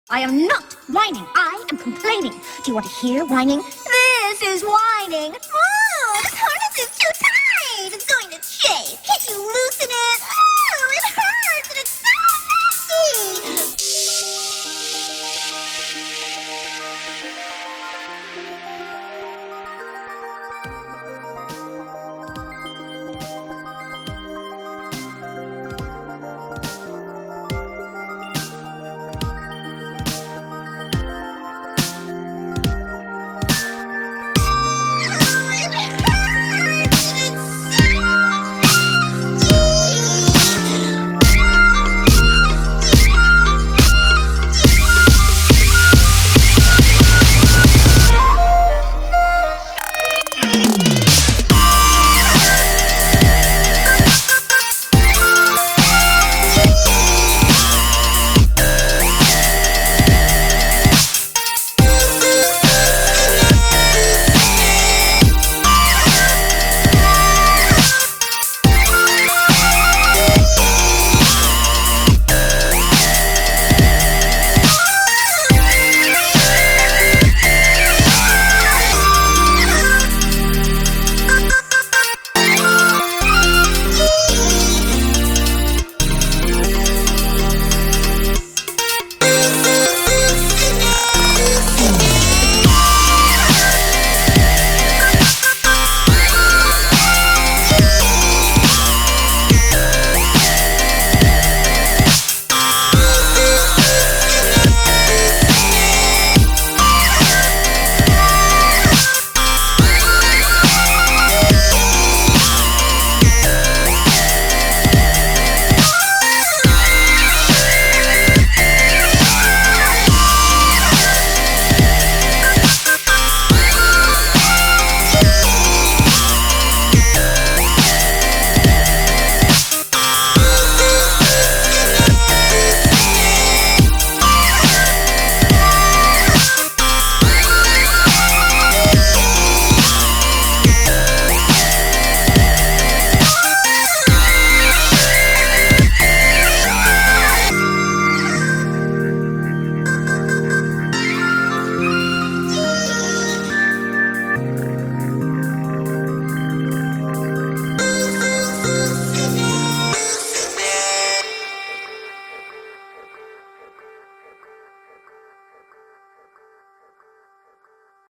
I am not whining. I am complaining. Do you want to hear whining? This is whining. Oh, this harness is too tight. It's going to chafe. Can't you loosen it? Oh, it hurts and it's so itchy.